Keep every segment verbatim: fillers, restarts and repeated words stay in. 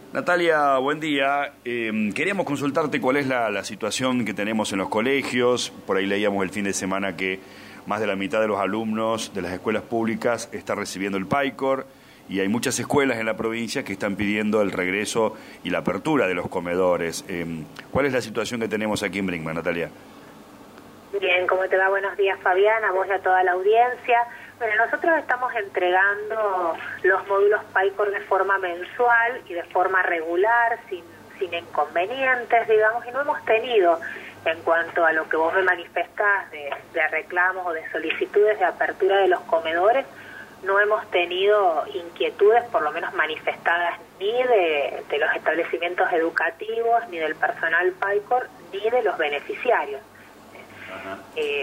Natalia, buen día. Eh, queríamos consultarte cuál es la, la situación que tenemos en los colegios. Por ahí leíamos el fin de semana que más de la mitad de los alumnos de las escuelas públicas está recibiendo el PAICOR y hay muchas escuelas en la provincia que están pidiendo el regreso y la apertura de los comedores. Eh, ¿Cuál es la situación que tenemos aquí en Brinkmann, Natalia? Bien, ¿cómo te va? Buenos días, Fabián, a vos y a toda la audiencia. Bueno, nosotros estamos entregando los módulos PAICOR de forma mensual y de forma regular, sin, sin inconvenientes, digamos, y no hemos tenido, en cuanto a lo que vos me manifestás de, de reclamos o de solicitudes de apertura de los comedores, no hemos tenido inquietudes, por lo menos manifestadas, ni de, de los establecimientos educativos, ni del personal PAICOR, ni de los beneficiarios. Eh,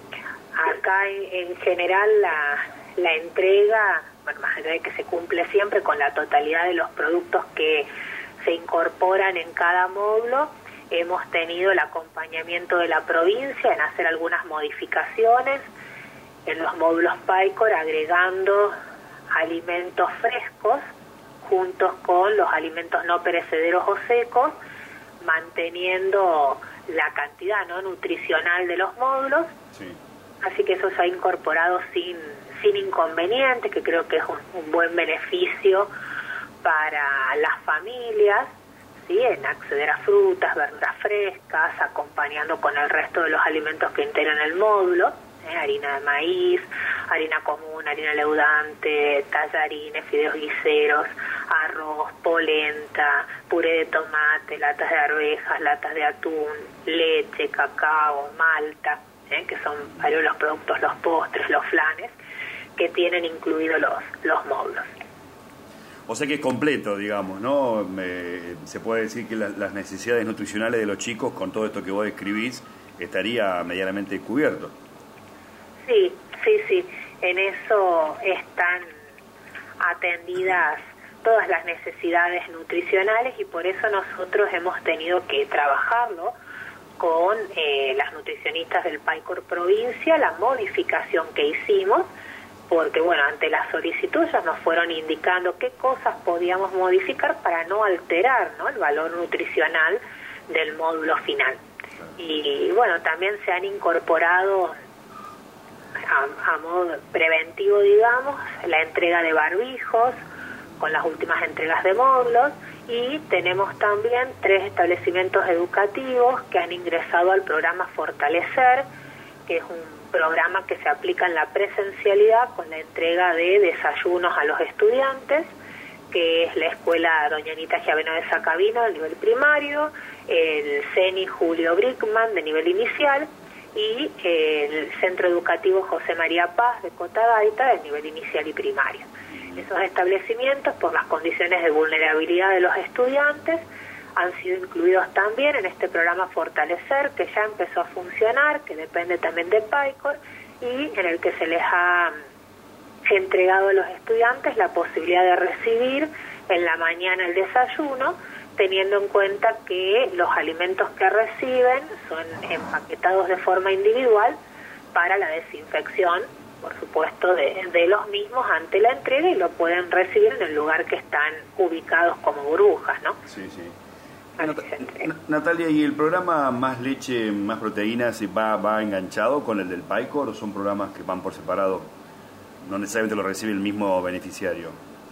acá en, en general la, la entrega, bueno, más allá de que se cumple siempre con la totalidad de los productos que se incorporan en cada módulo, hemos tenido el acompañamiento de la provincia en hacer algunas modificaciones en los módulos PAICOR, agregando alimentos frescos juntos con los alimentos no perecederos o secos, manteniendo la cantidad no nutricional de los módulos. Sí. Así que eso se ha incorporado sin sin inconvenientes, que creo que es un, un buen beneficio para las familias, ¿sí? En acceder a frutas, verduras frescas, acompañando con el resto de los alimentos que integran el módulo, ¿eh? Harina de maíz, harina común, harina leudante, tallarines, fideos guiseros, arroz, polenta, puré de tomate, latas de arvejas, latas de atún, leche, cacao, malta, ¿eh? Que son varios de los productos, los postres, los flanes, que tienen incluidos los, los módulos. O sea que es completo, digamos, ¿no? Me, se puede decir que la, las necesidades nutricionales de los chicos, con todo esto que vos describís, estaría medianamente cubierto. Sí, sí, sí. En eso están atendidas todas las necesidades nutricionales y por eso nosotros hemos tenido que trabajarlo con eh, las nutricionistas del PAICOR provincia, la modificación que hicimos, porque bueno, ante la solicitud ellos nos fueron indicando qué cosas podíamos modificar para no alterar, ¿no?, el valor nutricional del módulo final. Y bueno, también se han incorporado a, a modo preventivo, digamos, la entrega de barbijos con las últimas entregas de módulos, y tenemos también tres establecimientos educativos que han ingresado al programa Fortalecer, que es un programa que se aplica en la presencialidad con la entrega de desayunos a los estudiantes, que es la escuela Doña Anita Giaveno de Sacabino de nivel primario, el CENI Julio Brinkmann de nivel inicial y el Centro Educativo José María Paz de Cotagaita de nivel inicial y primario. Esos establecimientos, por las condiciones de vulnerabilidad de los estudiantes, han sido incluidos también en este programa Fortalecer, que ya empezó a funcionar, que depende también de PAICOR, y en el que se les ha entregado a los estudiantes la posibilidad de recibir en la mañana el desayuno, teniendo en cuenta que los alimentos que reciben son empaquetados de forma individual para la desinfección, por supuesto, de, de los mismos ante la entrega, y lo pueden recibir en el lugar que están ubicados como burbujas, ¿no? Sí, sí. Nat Natalia, ¿y el programa Más Leche, Más Proteínas va, va enganchado con el del PAICOR o son programas que van por separado? No necesariamente lo recibe el mismo beneficiario.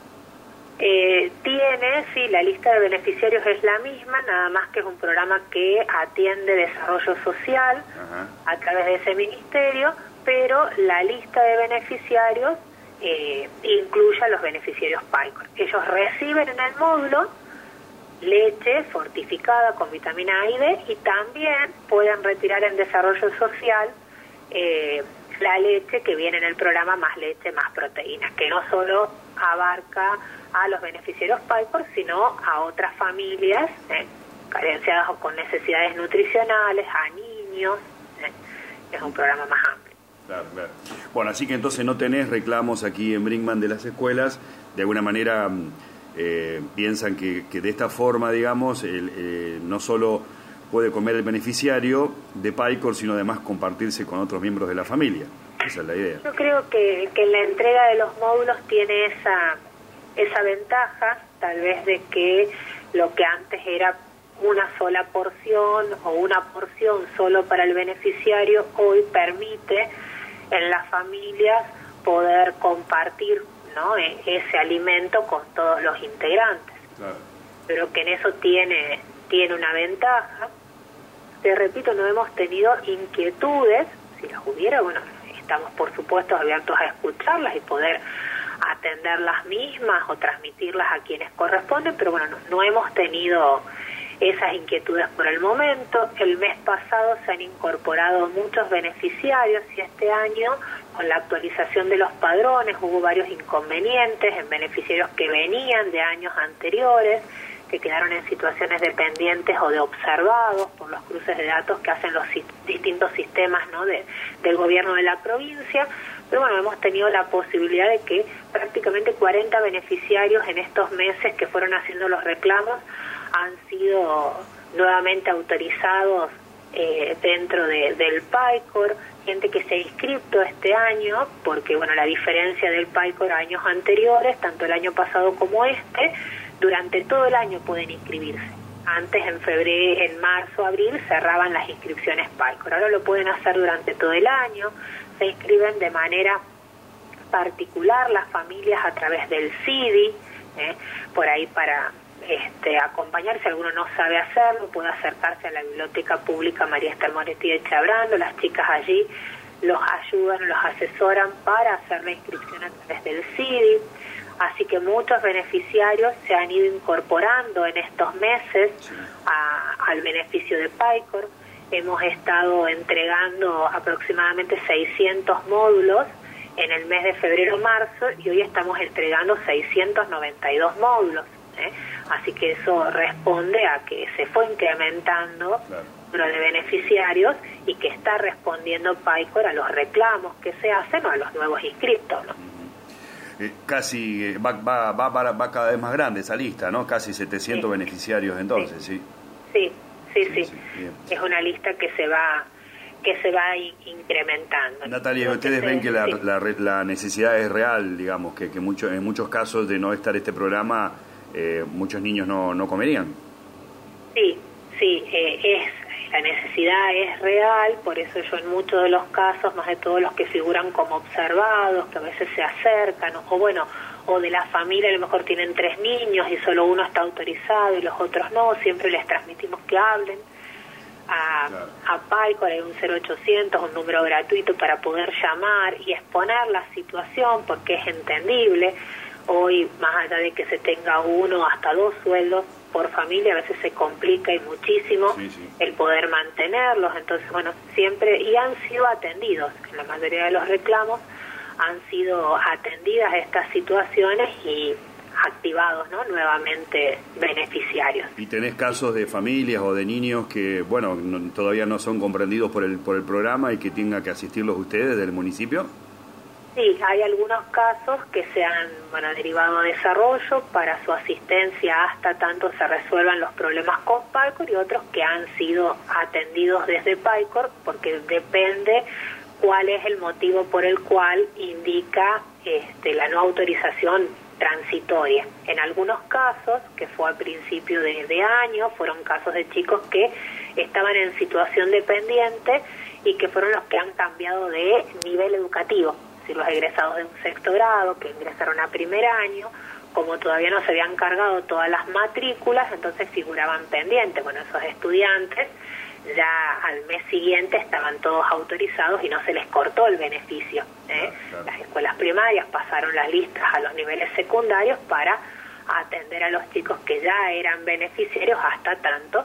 Eh, tiene, sí, la lista de beneficiarios es la misma, nada más que es un programa que atiende desarrollo social. Ajá. A través de ese ministerio, pero la lista de beneficiarios eh, incluye a los beneficiarios PAICOR. Ellos reciben en el módulo leche fortificada con vitamina A y D, y también pueden retirar en desarrollo social eh, la leche que viene en el programa Más Leche, Más Proteínas, que no solo abarca a los beneficiarios PAICOR, sino a otras familias eh, carenciadas o con necesidades nutricionales, a niños. Eh, es un programa más amplio. Claro, claro. Bueno, así que entonces no tenés reclamos aquí en Brinkmann de las escuelas. De alguna manera eh, piensan que, que de esta forma, digamos, el, eh, no solo puede comer el beneficiario de PAICOR, sino además compartirse con otros miembros de la familia. Esa es la idea. Yo creo que, que la entrega de los módulos tiene esa, esa ventaja, tal vez de que lo que antes era una sola porción o una porción solo para el beneficiario, hoy permite en las familias poder compartir, ¿no?, ese alimento con todos los integrantes. Claro. Pero que en eso tiene, tiene una ventaja. Te repito, no hemos tenido inquietudes. Si las hubiera, bueno, estamos por supuesto abiertos a escucharlas y poder atender las mismas o transmitirlas a quienes corresponden, pero bueno, no, no hemos tenido esas inquietudes por el momento. El mes pasado se han incorporado muchos beneficiarios y este año, con la actualización de los padrones, hubo varios inconvenientes en beneficiarios que venían de años anteriores, que quedaron en situaciones dependientes o de observados por los cruces de datos que hacen los si- distintos sistemas, ¿no?, de, del gobierno de la provincia. Pero bueno, hemos tenido la posibilidad de que prácticamente cuarenta beneficiarios en estos meses que fueron haciendo los reclamos han sido nuevamente autorizados eh, dentro de, del PAICOR, gente que se ha inscrito este año, porque bueno, la diferencia del PAICOR a años anteriores, tanto el año pasado como este, durante todo el año pueden inscribirse. Antes, en febrero, en marzo, abril, cerraban las inscripciones PAICOR. Ahora lo pueden hacer durante todo el año. Se inscriben de manera particular las familias a través del C I D I, ¿eh? por ahí para este, acompañar. Si alguno no sabe hacerlo, puede acercarse a la Biblioteca Pública María Esther Moretti de Chabrando. Las chicas allí los ayudan, los asesoran para hacer la inscripción a través del C I D I. Así que muchos beneficiarios se han ido incorporando en estos meses a, al beneficio de PAICOR. Hemos estado entregando aproximadamente seiscientos módulos en el mes de febrero-marzo y hoy estamos entregando seiscientos noventa y dos módulos. ¿eh? Así que eso responde a que se fue incrementando el número de beneficiarios y que está respondiendo PAICOR a los reclamos que se hacen o a los nuevos inscriptos, ¿no? Eh, casi eh, va, va, va, va, va cada vez más grande esa lista, ¿no? Casi setecientos sí. beneficiarios entonces, ¿sí? Sí, sí, sí. sí. sí. Es una lista que se va que se va in incrementando. Natalia, ¿ustedes ven que la, sí. la, la necesidad es real, digamos, que, que mucho, en muchos casos de no estar este programa, eh, muchos niños no, no comerían? Sí, sí, eh, es la necesidad es real, por eso yo en muchos de los casos, más de todos los que figuran como observados, que a veces se acercan, o bueno, o de la familia a lo mejor tienen tres niños y solo uno está autorizado y los otros no, siempre les transmitimos que hablen a, claro. a PAICOR, hay un cero ochocientos, un número gratuito para poder llamar y exponer la situación, porque es entendible. Hoy, más allá de que se tenga uno hasta dos sueldos por familia, a veces se complica y muchísimo sí, sí. el poder mantenerlos. Entonces, bueno, siempre, y han sido atendidos, en la mayoría de los reclamos han sido atendidas estas situaciones y activados, ¿no?, nuevamente beneficiarios. ¿Y tenés casos de familias o de niños que, bueno, no, todavía no son comprendidos por el, por el programa y que tengan que asistirlos ustedes del municipio? Sí, hay algunos casos que se han bueno, derivado a desarrollo para su asistencia hasta tanto se resuelvan los problemas con PAICOR y otros que han sido atendidos desde PAICOR porque depende cuál es el motivo por el cual indica este, la no autorización transitoria. En algunos casos, que fue al principio de, de año, fueron casos de chicos que estaban en situación dependiente y que fueron los que han cambiado de nivel educativo. Si los egresados de un sexto grado que ingresaron a primer año, como todavía no se habían cargado todas las matrículas, entonces figuraban pendientes. Bueno, esos estudiantes ya al mes siguiente estaban todos autorizados y no se les cortó el beneficio. ¿eh? Claro, claro. Las escuelas primarias pasaron las listas a los niveles secundarios para atender a los chicos que ya eran beneficiarios hasta tanto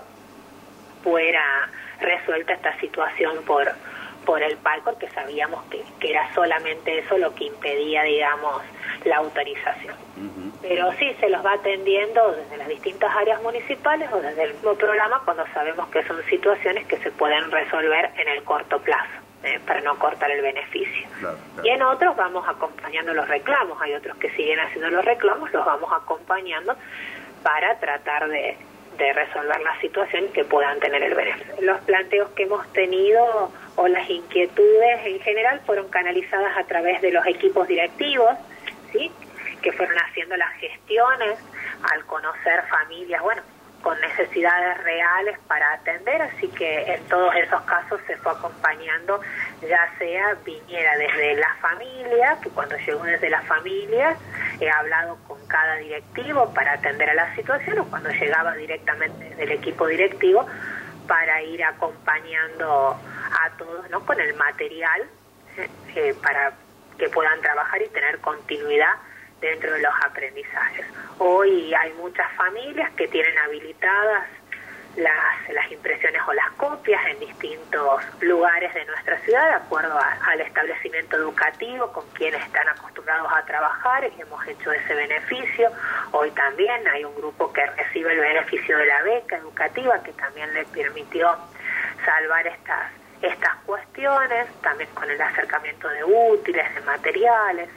fuera resuelta esta situación por por el PAICOR, que sabíamos que, que era solamente eso lo que impedía, digamos, la autorización. Uh-huh. Pero sí, se los va atendiendo desde las distintas áreas municipales o desde el mismo programa cuando sabemos que son situaciones que se pueden resolver en el corto plazo, eh, para no cortar el beneficio. Claro, claro. Y en otros vamos acompañando los reclamos, hay otros que siguen haciendo los reclamos, los vamos acompañando para tratar de, de resolver la situación y que puedan tener el beneficio. Los planteos que hemos tenido o las inquietudes en general fueron canalizadas a través de los equipos directivos, ¿sí?, que fueron haciendo las gestiones al conocer familias, bueno, con necesidades reales para atender, así que en todos esos casos se fue acompañando, ya sea viniera desde la familia, que cuando llegó desde la familia he hablado con cada directivo para atender a la situación, o cuando llegaba directamente desde el equipo directivo para ir acompañando a todos, ¿no?, con el material eh, para que puedan trabajar y tener continuidad dentro de los aprendizajes. Hoy hay muchas familias que tienen habilitadas las, las impresiones o las copias en distintos lugares de nuestra ciudad, de acuerdo a, al establecimiento educativo con quienes están acostumbrados a trabajar, y hemos hecho ese beneficio. Hoy también hay un grupo que recibe el beneficio de la beca educativa, que también le permitió salvar estas, estas cuestiones, también con el acercamiento de útiles, de materiales.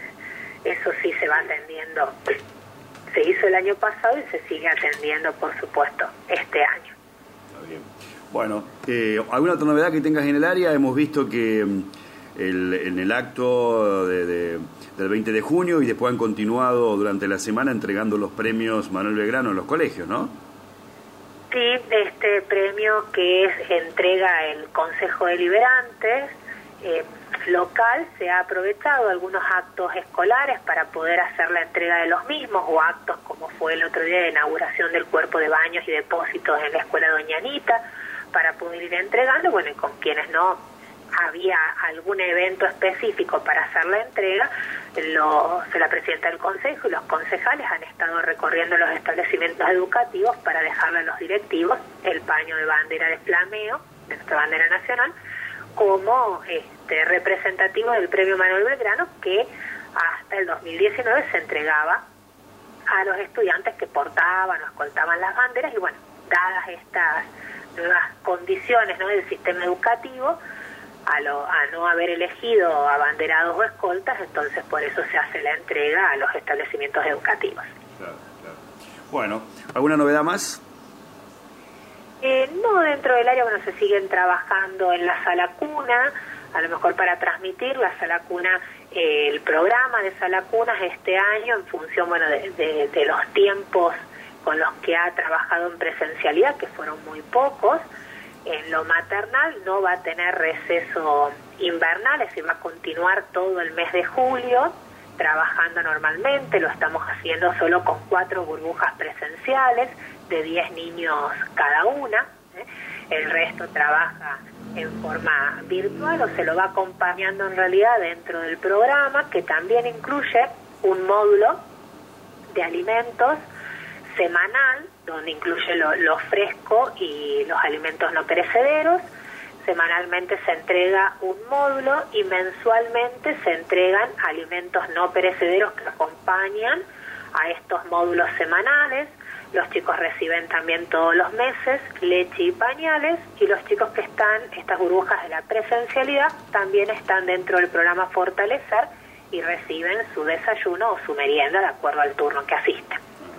Eso sí se va atendiendo, se hizo el año pasado y se sigue atendiendo, por supuesto, este año. Está bien. Bueno, eh, ¿alguna otra novedad que tengas en el área? Hemos visto que el, en el acto de, de, del veinte de junio y después han continuado durante la semana entregando los premios Manuel Belgrano en los colegios, ¿no? Sí, este premio que es entrega el Consejo Deliberante eh, local, se ha aprovechado algunos actos escolares para poder hacer la entrega de los mismos, o actos como fue el otro día de inauguración del cuerpo de baños y depósitos en la escuela Doña Anita, para poder ir entregando, bueno, y con quienes no había algún evento específico para hacer la entrega, lo, la presidenta del consejo y los concejales han estado recorriendo los establecimientos educativos para dejarle a los directivos el paño de bandera de flameo de nuestra bandera nacional como este representativo del premio Manuel Belgrano, que hasta el dos mil diecinueve se entregaba a los estudiantes que portaban o escoltaban las banderas, y bueno, dadas estas nuevas condiciones, ¿no?, del sistema educativo, a, lo, a no haber elegido abanderados o escoltas, entonces por eso se hace la entrega a los establecimientos educativos. Claro, claro. Bueno, ¿alguna novedad más? Eh, no, dentro del área, bueno, se siguen trabajando en la sala cuna, a lo mejor para transmitir la sala cuna, eh, el programa de sala cunas este año, en función, bueno, de, de, de los tiempos con los que ha trabajado en presencialidad, que fueron muy pocos. En lo maternal no va a tener receso invernal, es decir, va a continuar todo el mes de julio trabajando normalmente. Lo estamos haciendo solo con cuatro burbujas presenciales de diez niños cada una, ¿eh? El resto trabaja en forma virtual o se lo va acompañando en realidad dentro del programa, que también incluye un módulo de alimentos semanal, donde incluye lo, lo fresco y los alimentos no perecederos. Semanalmente se entrega un módulo y mensualmente se entregan alimentos no perecederos que acompañan a estos módulos semanales. Los chicos reciben también todos los meses leche y pañales, y los chicos que están, estas burbujas de la presencialidad, también están dentro del programa Fortalecer y reciben su desayuno o su merienda de acuerdo al turno que asisten.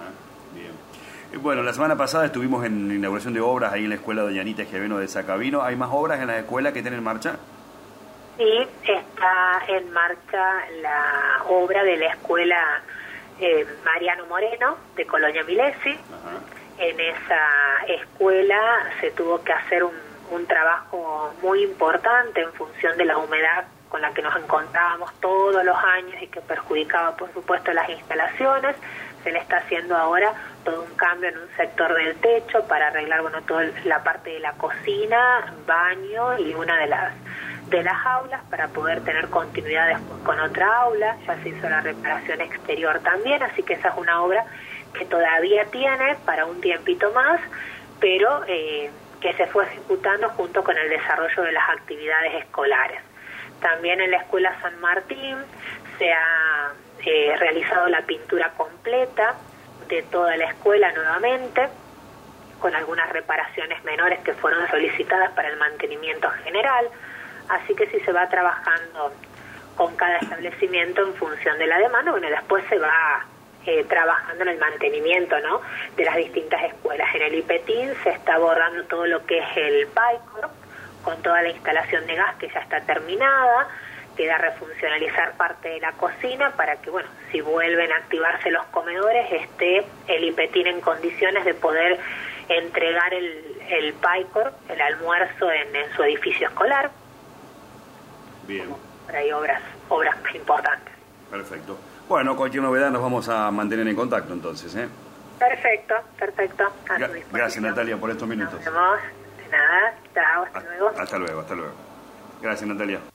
Bueno, la semana pasada estuvimos en inauguración de obras ahí en la escuela Doña Anita Esquiaveno de Sacabino. ¿Hay más obras en la escuela que estén en marcha? Sí, está en marcha la obra de la escuela eh, Mariano Moreno de Colonia Milesi. Ajá. En esa escuela se tuvo que hacer un, un trabajo muy importante en función de la humedad con la que nos encontrábamos todos los años y que perjudicaba, por supuesto, las instalaciones. Se le está haciendo ahora todo un cambio en un sector del techo para arreglar, bueno, toda la parte de la cocina, baño y una de las de las aulas para poder tener continuidad después con otra aula. Ya se hizo la reparación exterior también, así que esa es una obra que todavía tiene para un tiempito más, pero eh, que se fue ejecutando junto con el desarrollo de las actividades escolares. También en la Escuela San Martín se ha eh, realizado la pintura completa de toda la escuela nuevamente, con algunas reparaciones menores que fueron solicitadas para el mantenimiento general, así que sí se va trabajando con cada establecimiento en función de la demanda. Bueno, después se va eh, trabajando en el mantenimiento, ¿no?, de las distintas escuelas. En el IPETIN se está abordando todo lo que es el PAICOR, con toda la instalación de gas que ya está terminada. queda refuncionalizar parte de la cocina para que, bueno, si vuelven a activarse los comedores, esté el IPETIN en condiciones de poder entregar el, el PAICOR, el almuerzo, en, en su edificio escolar. Bien. Pero hay obras, obras importantes. Perfecto. Bueno, cualquier novedad nos vamos a mantener en contacto entonces, ¿eh? Perfecto, perfecto. A Gra gracias, Natalia, por estos minutos. Nos vemos. De nada. Chao, hasta luego. Hasta luego, hasta luego. Gracias, Natalia.